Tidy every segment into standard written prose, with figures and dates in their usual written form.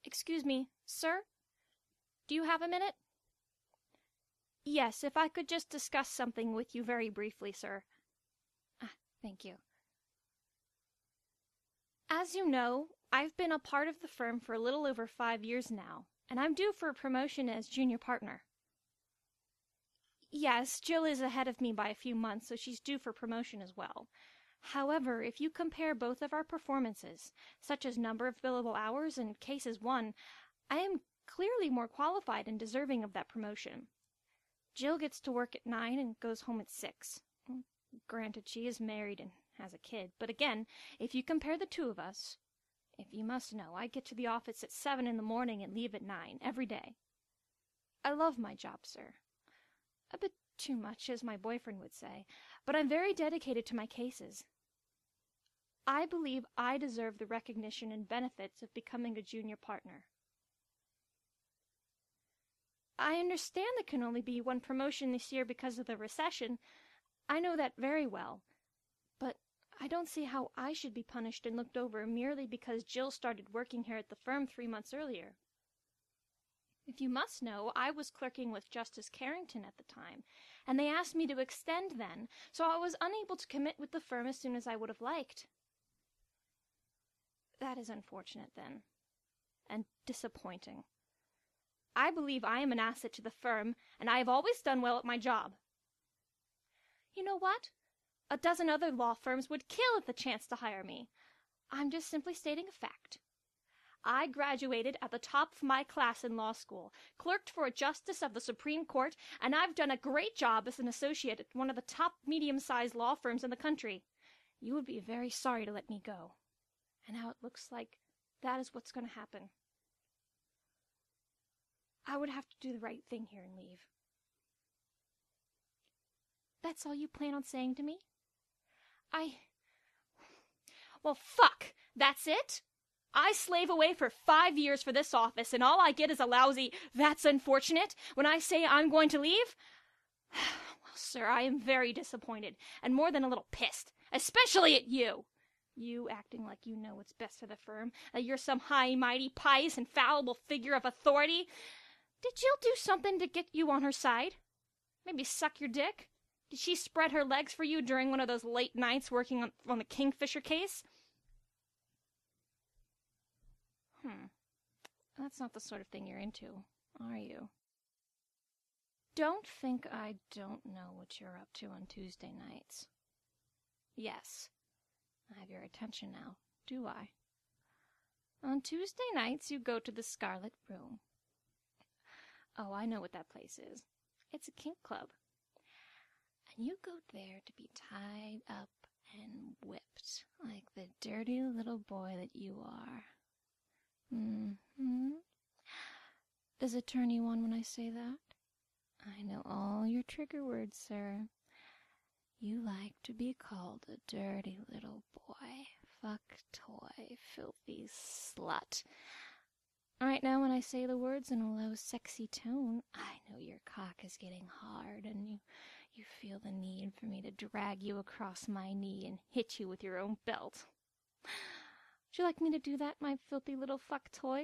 Excuse me, sir? Do you have a minute? Yes, if I could just discuss something with you very briefly, sir. Thank you. As you know, I've been a part of the firm for a little over 5 years now, and I'm due for a promotion as junior partner. Yes, Jill is ahead of me by a few months, so she's due for promotion as well. However, if you compare both of our performances, such as number of billable hours and cases won, I am clearly more qualified and deserving of that promotion. Jill gets to work at 9 and goes home at 6. Granted, she is married and has a kid, but again, if you compare the two of us, if you must know, I get to the office at 7 in the morning and leave at 9 every day. I love my job, sir. A bit too much, as my boyfriend would say, but I'm very dedicated to my cases. I believe I deserve the recognition and benefits of becoming a junior partner. I understand there can only be one promotion this year because of the recession. I know that very well. But I don't see how I should be punished and looked over merely because Jill started working here at the firm 3 months earlier. If you must know, I was clerking with Justice Carrington at the time, and they asked me to extend then, so I was unable to commit with the firm as soon as I would have liked. That is unfortunate, then, and disappointing. I believe I am an asset to the firm, and I have always done well at my job. You know what? A dozen other law firms would kill at the chance to hire me. I'm just simply stating a fact. I graduated at the top of my class in law school, clerked for a justice of the Supreme Court, and I've done a great job as an associate at one of the top medium-sized law firms in the country. You would be very sorry to let me go. And now it looks like that is what's going to happen. I would have to do the right thing here and leave. That's all you plan on saying to me? Well, fuck! That's it? I slave away for 5 years for this office, and all I get is a lousy, "That's unfortunate," when I say I'm going to leave? Well, sir, I am very disappointed, and more than a little pissed, especially at you. You acting like you know what's best for the firm, that you're some high, mighty, pious, infallible figure of authority. Did Jill do something to get you on her side? Maybe suck your dick? Did she spread her legs for you during one of those late nights working on the Kingfisher case? That's not the sort of thing you're into, are you? Don't think I don't know what you're up to on Tuesday nights. Yes, I have your attention now, do I? On Tuesday nights, you go to the Scarlet Room. Oh, I know what that place is. It's a kink club. And you go there to be tied up and whipped like the dirty little boy that you are. Does it turn you on when I say that? I know all your trigger words, sir. You like to be called a dirty little boy, fuck toy, filthy slut. Right now, when I say the words in a low, sexy tone, I know your cock is getting hard, and you feel the need for me to drag you across my knee and hit you with your own belt. Would you like me to do that, my filthy little fuck toy?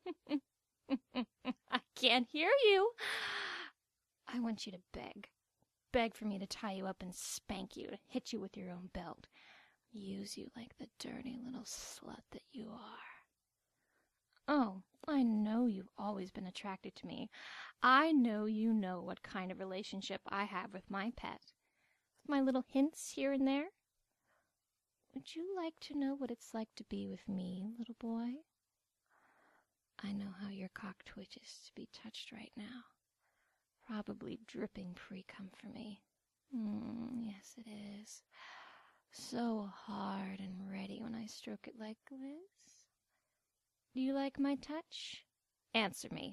I can't hear you. I want you to beg. Beg for me to tie you up and spank you, to hit you with your own belt. Use you like the dirty little slut that you are. Oh, I know you've always been attracted to me. I know you know what kind of relationship I have with my pet. My little hints here and there. Would you like to know what it's like to be with me, little boy? I know how your cock twitches to be touched right now. Probably dripping pre-cum for me. Yes, it is. So hard and ready when I stroke it like this. Do you like my touch? Answer me.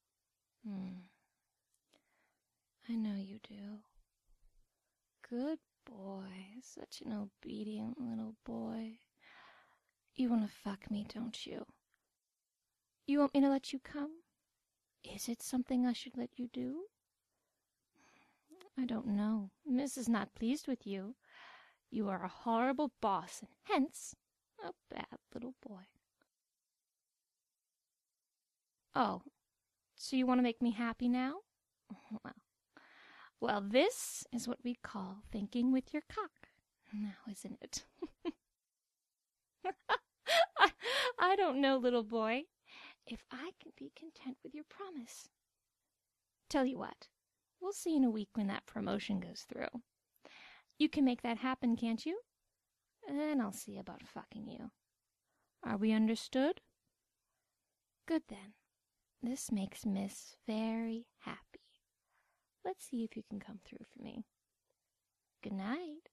I know you do. Good boy. Such an obedient little boy. You want to fuck me, don't you? You want me to let you come? Is it something I should let you do? I don't know. Miss is not pleased with you. You are a horrible boss, and hence a bad little boy. Oh, so you want to make me happy now? Well, this is what we call thinking with your cock. Now, isn't it? I don't know, little boy, if I can be content with your promise. Tell you what, we'll see in a week when that promotion goes through. You can make that happen, can't you? Then I'll see about fucking you. Are we understood? Good then. This makes Miss very happy. Let's see if you can come through for me. Good night.